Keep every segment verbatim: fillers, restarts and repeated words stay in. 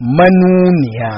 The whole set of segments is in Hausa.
manuniya.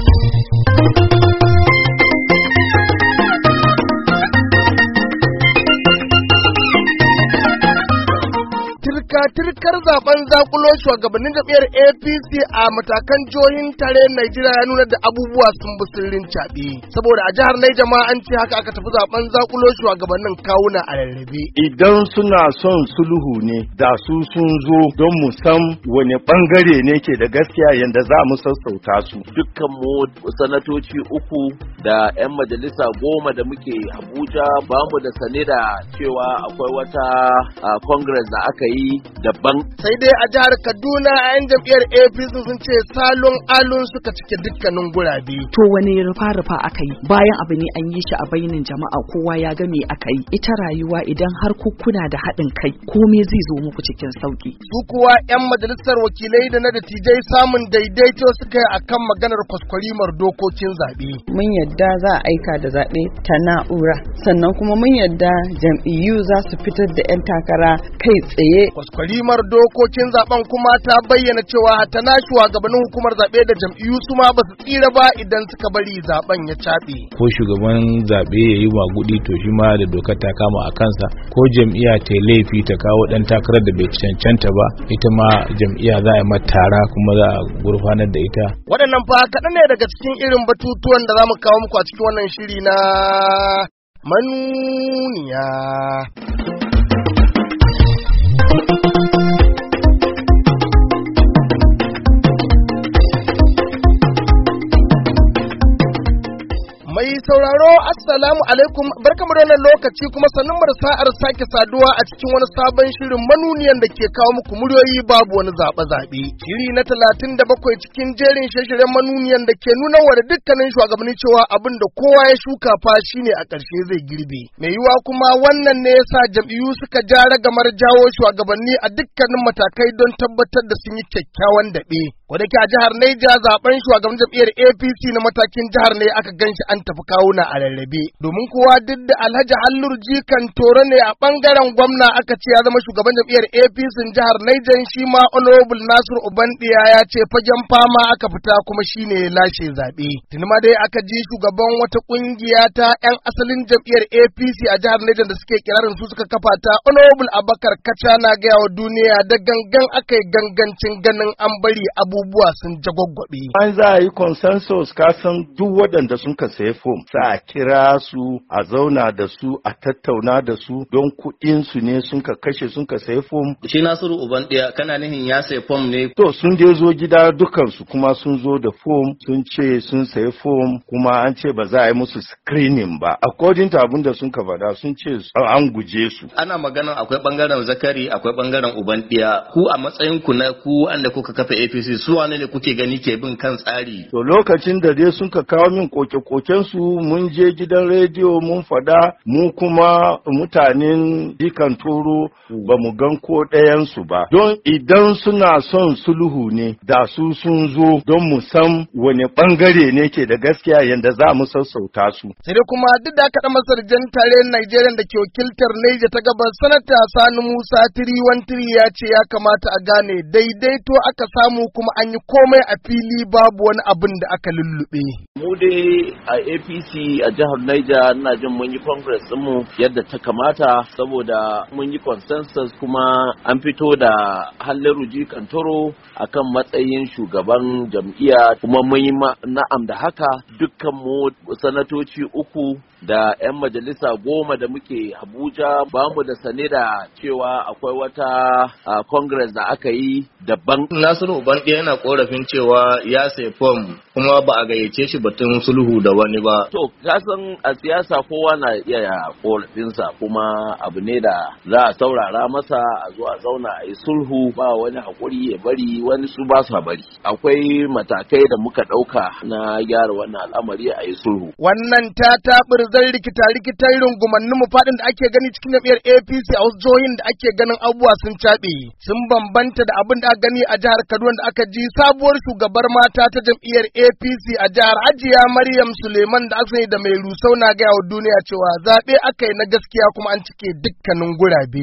Turkar zaben zakulo shugabannin jam'iyyar A P C a matakan jihohin tare Najeriya ya nuna da abubuwa sun bi sirrin caɓe. Saboda a jihar Niger ma an ce haka aka tafi zaben zakulo shugabannin kawuna a rarrabe. Idan suna son sulhu ne da su sun zo don mu san wani bangare ne ke da gaskiya yanda za mu sassauta su. Dukkan mu sanatoci uku da 'yan majalisa goma da muke Abuja ba mu da sane da cewa akwai wata uh, congress da aka yi daban. Sai dai a jihar Kaduna 'yan jam'iyyar A P C sun ce salon alun suka cike dukkanin gurabe. To wani rufa-rufa aka yi bayan abu ne an yi shi a bainin jama'a kowa ya ga me aka yi. Ita rayuwa idan har kuna da haɗin kai komai zai zo muku cikin sauki. Su kuwa 'yan majalisar wakilai da na dattijai samun daidaito suka yi akan maganar kwaskwarimar dokokin zaɓe. Mun yadda za a aika da zaɓe ta na'ura sannan kuma mun yadda jam'iyyu za su fitar da 'yan takara kai tsaye. Kwaskwarimar dokokin zaben kuma ta bayyana cewa ta na shugabannin hukumar zaɓe da jam'iyyu su ma ba su tsira ba idan suka bari zaben ya caɓe. Ko shugaban zaɓe ya yi magudi to shi ma da dokar ta kama a kansa, ko jam'iyya ta laifi ta kawo ɗan takarar da bai cancanta ba, ita ma jam'iyya za a yi mata tara kuma za a gurfanar da ita. Waɗannan fa kaɗan ne daga cikin irin batutuwan da za mu kawo muku a cikin wannan shiri na manuniya. Mai sauraro assalamu alaikum, barkamu da wannan lokaci kuma sannun mu da sa'ar sake saduwa a cikin wani sabon shirin manuniyan da ke kawo muku muryoyi babu wani zaɓe zaɓe. Shiri na talatin da bakwai cikin jerin shirye-shiryen manuniyan da ke nuna wa da dukkanin shugabanni cewa abin da kowa ya shuka fa shine a ƙarshe zai girbe. Mai yiwa kuma wannan ne yasa jam'iyyu suka ja ragamar jawo shugabanni a dukkanin matakai don tabbatar da sun yi kyakkyawan daɓe. Wadda ke a jihar Niger zaben shugaban jam'iyyar A P C na matakin jihar ne aka ganshi an tafi kawuna a rarrabe. Domin kuwa duk da Alhaji Hallur Jikan Toro ne a bangaren gwamna aka ce ya zama shugaban jam'iyyar A P C jihar Niger, shi ma Honorable Nasiru Ubandiya ya ce fagen fama aka fita kuma shine ya lashe zabe. Tuni ma dai aka ji shugaban wata kungiya ta 'yan asalin jam'iyyar A P C a jihar Niger da suke kirarin su suka kafa ta, Honorable Abakar Kacha na gaya wa duniya da gangan aka yi gangancin ganin an bari abu abubuwa sun jagwaggwabe. An za a yi consensus kasan duk waɗanda sun ka sayi fom sa a kira su a zauna da su a tattauna da su don kuɗin su ne sun ka kashe sun ka sayi fom. Shi Nasiru Ubandiya kana nihin ya sayi fom ne? To sun dai zo gida dukansu kuma sun zo da fom, sun ce sun sayi fom kuma an ce ba za a yi musu screening ba. According to abin da sun ka faɗa sun ce an guje su. Ana maganar akwai bangaren Zakari akwai bangaren Ubandiya. Ku a matsayin ku na ku wanda kuka kafa A P C su wane ne kuke gani ke bin kan tsari? To lokacin da dai sun ka kawo min koke-koken su mun je gidan rediyo mun fada, mu kuma mutanen Jikan Toro ba mu gan ko ɗayan su ba. Don idan suna son sulhu ne da su sun zo don mu san wani bangare ne ke da gaskiya yanda za mu sassauta su. Sai dai kuma duk da aka masarjan tare Najeriya da ke wakiltar Niger ta gabas, sanata Sani Musa tiri wan tiri ya ce ya kamata a gane daidaito aka samu kuma an yi komai a fili babu wani abin da aka lullube. Mu dai a A P C a jihar Niger ina jin mun yi congress mu yadda ta kamata saboda mun yi consensus kuma an fito da Halliru Jikan Toro akan matsayin shugaban jam'iyya kuma mun yi na'am da haka. Dukkan mu sanatoci uku da 'yan majalisa goma da muke Abuja ba mu da sane da cewa akwai wata uh, congress da aka yi daban. Nasiru Ubandiya yana korafin cewa ya sai fom kuma ba a gayyace shi batun sulhu da wani ba. To, kasan a siyasa kowa na iya korafinsa kuma abu ne da za a saurara masa a zo a zauna a yi sulhu, ba wani hakuri ya bari wani su ba su bari. Akwai matakai da muka ɗauka na gyara wannan al'amari a yi sulhu. Wannan ta taɓir zan rikita rikitar rungumannin mu faɗin da ake gani cikin jam'iyyar A P C a wasu jihohin da ake ganin abubuwa sun caɓe. Sun bambanta da abin da aka gani a jihar Kaduna da aka ji sabuwar shugabar mata ta jam'iyyar A P C a jihar Hajiya Maryam Suleiman da aka sani da mai rusau na gaya wa duniya cewa zaɓe aka yi na gaskiya kuma an cike dukkanin gurabe.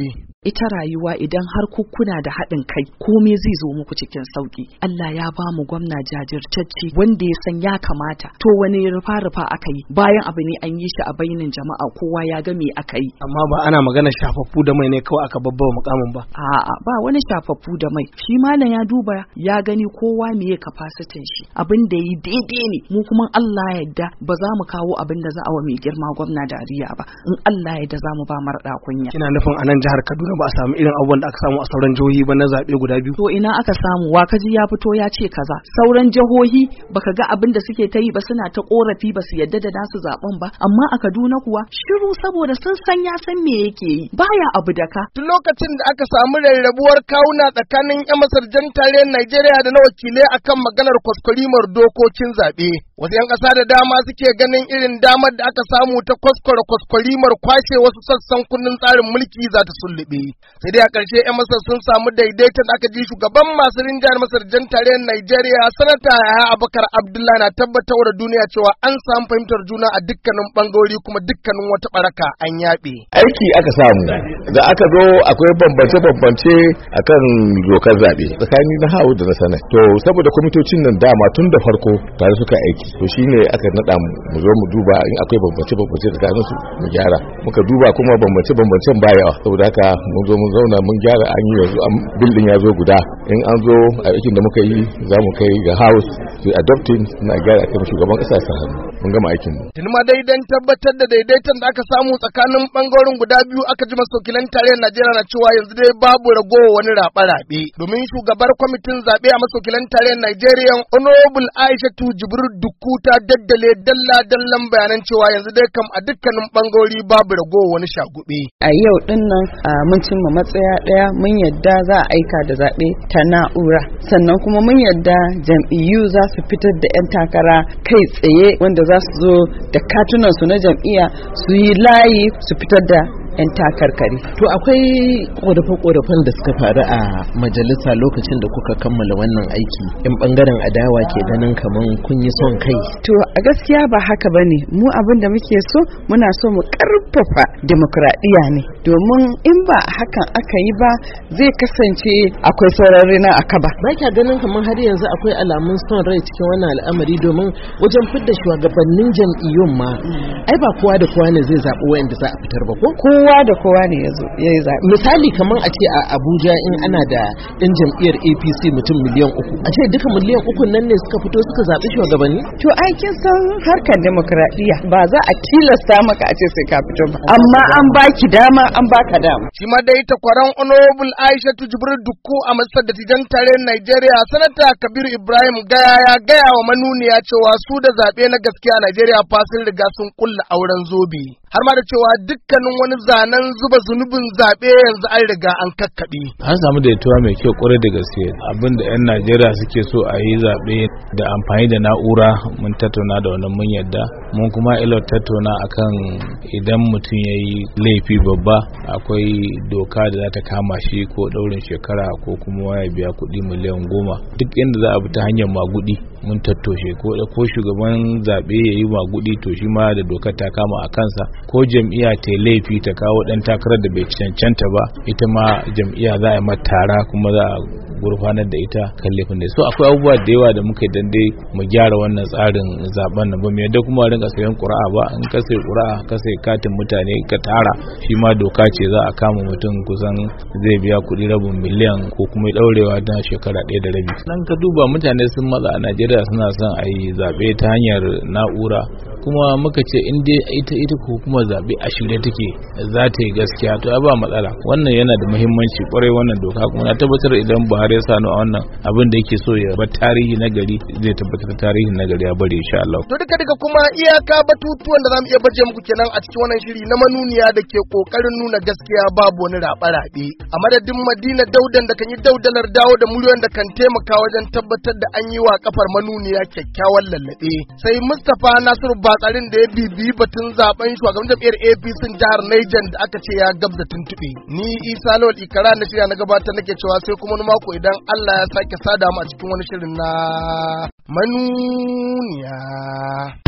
ita rayuwa idan har kuna da haɗin kai komai zai zo muku cikin sauki. Allah ya ba mu gwamna jajirtacce wanda ya san ya kamata. To wani rufa-rufa aka yi bayan abu ne an yi shi a bainin jama'a kowa ya ga me aka yi. Amma ba ana magana shafaffu da mai ne kawai aka babbawa mukamin ba. A'a ba wani shafaffu da mai. Shi malam ya duba ya gani kowa me ya kafasitin shi. Abin da yi daidai ne mu kuma Allah ya yarda ba za mu kawo abin da za a wa mai girma gwamna dariya ba. In Allah ya yarda za mu ba marɗa kunya. Kina nufin a nan jihar Kaduna ba a samu irin abubuwan da aka samu a sauran jihohi ba na zaɓe guda biyu? To ina aka samu wa kaji ya fito ya ce kaza. Sauran jihohi baka ga abin da suke ta yi ba suna ta korafi ba su yadda da nasu zaben ba, amma a Kaduna kuwa shiru saboda sun san ya san me yake yi baya abu da ka. Tun lokacin da aka samu rarrabuwar kawuna tsakanin 'yan masarjan tarayyar Najeriya da na wakilai akan maganar kwaskwarimar dokokin zaɓe, wasu 'yan ƙasa da dama suke ganin irin damar da aka samu ta kwaskwara kwaskwarimar kwashe wasu sassan kundin tsarin mulki za ta sullube. Sai dai a ƙarshe 'yan Masar sun samu daidaiton aka ji shugaban masu rinjayar masarjan tarayyar Najeriya sanata Yahaya Abubakar Abdullahi na tabbatar da duniya cewa an samu fahimtar juna a dukkanin bangarori kuma dukkanin wata baraka an yaɓe. Aiki aka samu da aka zo akwai bambance-bambance akan dokar zaɓe tsakanin na hawu da na sana. To saboda kwamitocin nan dama tun da farko tare suka aiki to shine aka naɗa mu zo mu duba in akwai bambance-bambance tsakanin su mu gyara. Muka duba kuma bambance-bambancen ba yawa saboda haka mun zo mun zauna mun gyara an yi yanzu an bildin ya zo guda in an zo a aikin da muka yi za mu kai ga house su adopting na gyara kai shugaban kasa sa hannu mun gama aikin mu. Tun ma daidan tabbatar da daidaiton da aka samu tsakanin bangarorin guda biyu aka ji masokilan tarayyar Najeriya na cewa yanzu dai babu ragowa wani raɓe-raɓe domin shugabar kwamitin zaɓe a masokilan tarayyar Najeriya Honorable Aishatu Jibril Dukku ta daddale dalla dallan bayanan cewa yanzu dai kam a dukkanin bangarori babu ragowa wani shagube. A yau din nan mun cimma matsaya daya mun yadda za a aika da zaɓe ta na'ura sannan kuma mun yadda jam'iyyu za su fitar da 'yan takara kai tsaye wanda za su zo da katunan su na jam'iyya su yi layi su fitar da 'yan takarkari. To akwai korafe-korafen da suka faru a majalisa lokacin da kuka kammala wannan aiki. Yan bangaren adawa ke ganin kaman kun yi son kai. To a gaskiya ba haka bane. Mu abin da muke so muna so mu karfafa demokradiyya ne. Domin in ba hakan aka yi ba zai kasance akwai sauran rina a kaba. Ba kya ganin kaman har yanzu akwai alamun son rai cikin wannan al'amari domin wajen fidda shugabannin jam'iyyun ma ai ba kowa da kowa ne zai zaɓi wanda za a fitar ba ko? Kowa da kowa ne ya zo ya yi zaɓe. Misali kamar a ce a Abuja in ana da ɗan jam'iyyar A P C mutum miliyan uku. A ce duka miliyan uku nan ne suka fito suka zaɓi shugabanni? To ai kin san harkar demokradiyya ba za a tilasta maka a ce sai ka fito ba. Amma an baki dama an baka dama. Shi ma dai takwaran Honorable Aishatu Jibril Dukku a Majalisar Dattijan Tarayyar Najeriya Sanata Kabiru Ibrahim Gaya ya gaya wa manuniya cewa su da zaɓe na gaskiya Najeriya fa sun riga sun kulla auren zobe. Har ma da cewa dukkanin wani zanen zuba zunubin zaɓe yanzu an riga an kakkaɓe. An samu daidaituwa mai kyau kwarai da gaske abinda 'yan Najeriya suke so a yi zaɓe da amfani da na'ura mun tattauna da wannan mun yadda mun kuma ilo tattauna akan idan mutum ya yi laifi babba akwai doka da za ta kama shi ko ɗaurin shekara ko kuma ya biya kuɗi miliyan goma duk inda za a bi ta hanyar magudi mun tattoshe ko ko shugaban zaɓe ya yi magudi to shi ma da dokar ta kama a kansa ko jam'iyya ta laifi ta kawo ɗan takarar da bai cancanta ba ita ma jam'iyya za a yi mata tara kuma za a gurfanar da ita kan laifin da so akwai abubuwa da yawa da muka dan dai mu gyara wannan tsarin zaben nan ba mu yadda kuma rinka sayan ƙura'a ba in ka sai ƙura'a ka sai katin mutane ka tara shi ma doka ce za a kama mutum kusan zai biya kuɗi rabin miliyan ko kuma ɗaurewa na shekara ɗaya da rabi nan ka duba mutane sun matsa a Najeriya suna son a yi zaɓe ta hanyar na'ura kuma muka ce in dai ita ita hukumar zaɓe a shirye take za ta yi gaskiya to ya ba matsala wannan yana da muhimmanci kwarai wannan doka kuma na tabbatar idan Buhari ya sanu a wannan abin da yake so ya bar tarihi na gari zai tabbatar tarihi na gari ya bari insha Allah. To duka duka kuma iyaka batutuwan da zamu iya baje muku kenan a cikin wannan shiri na manuniya da ke kokarin nuna gaskiya babu wani raɓe-raɓe a madadin Madina Daudan da kan yi daudalar dawo da miliyoyin da kan taimaka wajen tabbatar da an yi wa kafar manuniya kyakkyawan lallabe sai Mustapha Nasiru Batsarin da ya bibiyi batun zaben shugaban jam'iyyar A P C jihar Niger da aka ce ya gabza tuntube ni Isa Lawal Ikara na shirya na gabatar nake cewa sai kuma wani mako idan Allah ya sake sada mu a cikin wani shirin na manuniya.